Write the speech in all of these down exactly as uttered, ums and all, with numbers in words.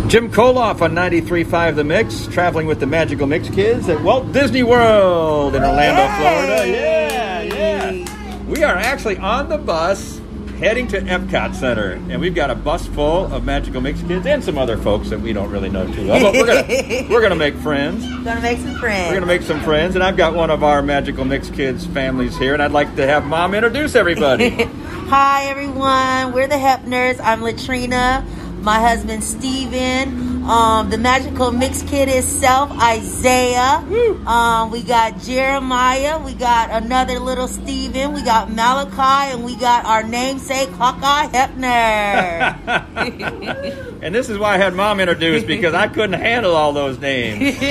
Jim Koloff on ninety-three point five The Mix, traveling with the Magical Mix Kids at Walt Disney World in Orlando, Yay! Florida. Yeah, yeah. We are actually on the bus heading to Epcot Center, and we've got a bus full of Magical Mix Kids and some other folks that we don't really know too well, but we're gonna we're gonna make friends. Gonna make some friends. We're gonna make some friends, and I've got one of our Magical Mix Kids families here, and I'd like to have Mom introduce everybody. Hi everyone, we're the Hepners. I'm Latrina. My husband Steven, um, the Magical Mix Kid itself, Isaiah. Um, we got Jeremiah, we got another little Steven, we got Malachi, and we got our namesake Hawkeye Hepner. And this is why I had Mom introduced, because I couldn't handle all those names.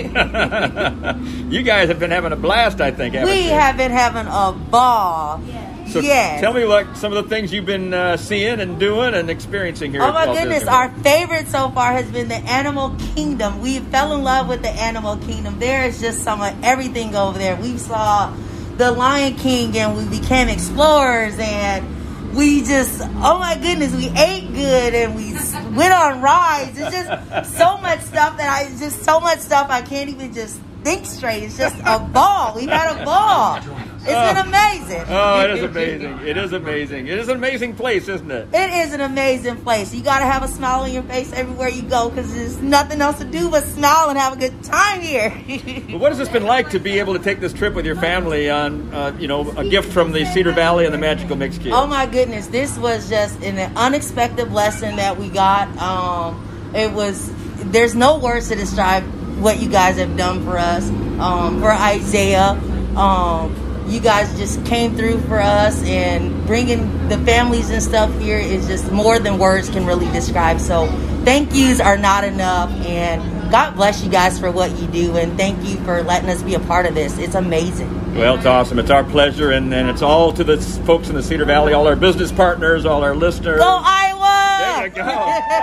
You guys have been having a blast, I think, haven't We you? have been having a ball. Yeah. So yes. Tell me what some of the things you've been uh, seeing and doing and experiencing here. Oh at my Walt goodness, Disney our World. favorite so far has been the Animal Kingdom. We fell in love with the Animal Kingdom. There is just some of everything over there. We saw the Lion King and we became explorers, and we just, oh my goodness, we ate good and we went on rides. It's just so much stuff that I, just so much stuff I can't even just think straight. It's just a ball. We've had a ball. It's been amazing. Oh, it is amazing. It is amazing. It is an amazing place, isn't it? It is an amazing place. You got to have a smile on your face everywhere you go, because there's nothing else to do but smile and have a good time here. But what has this been like to be able to take this trip with your family on, uh, you know, a gift from the Cedar Valley and the Magical Mix Kids? Oh my goodness, this was just an unexpected blessing that we got. Um, it was, there's no words to describe what you guys have done for us. Um, for Isaiah, um, you guys just came through for us, and bringing the families and stuff here is just more than words can really describe. So thank yous are not enough, and God bless you guys for what you do, and thank you for letting us be a part of this. It's amazing. Well, it's awesome. It's our pleasure, and, and it's all to the folks in the Cedar Valley, all our business partners, all our listeners. Go Iowa! There you go.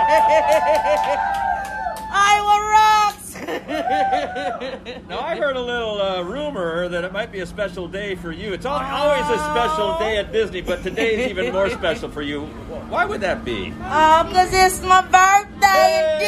Iowa rocks! Now, I heard a little uh, rumor that it might be a special day for you. It's al- always a special day at Disney, but today is even more special for you. Why would that be? Oh, because it's my birthday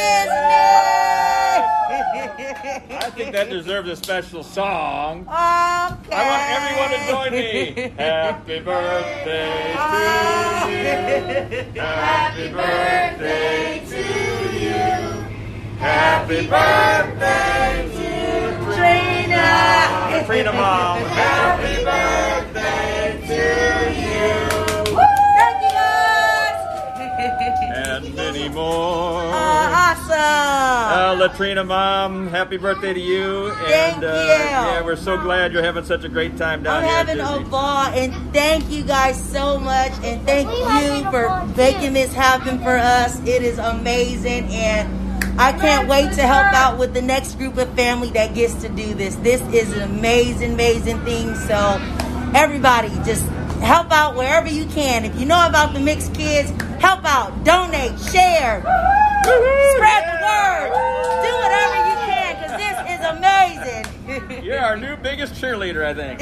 in Disney! I think that deserves a special song. Okay. I want everyone to join me. Happy birthday to you. Happy birthday to you. Happy birthday to Trina! Katrina Mom. Happy birthday to you. Thank you guys! And many more. Uh, awesome! Uh, Latrina Mom, happy birthday to you. And Thank uh, you. yeah, we're so glad you're having such a great time down I'm here. having at a Disney. ball, and thank you guys so much, and thank you for making this happen for us. It is amazing, and I can't wait to help out with the next group of family that gets to do this. This is an amazing, amazing thing. So everybody, just help out wherever you can. If you know about the Mixed Kids, help out, donate, share, spread the word. Do whatever you can, because this is amazing. You're our new biggest cheerleader, I think.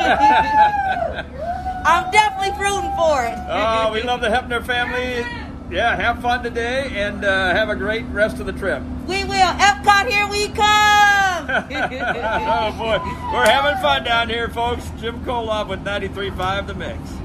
I'm definitely rooting for it. Oh, we love the Hepner family. Yeah, have fun today, and uh, have a great rest of the trip. We will. Epcot, here we come. Oh, boy. We're having fun down here, folks. Jim Koloff with ninety-three point five The Mix.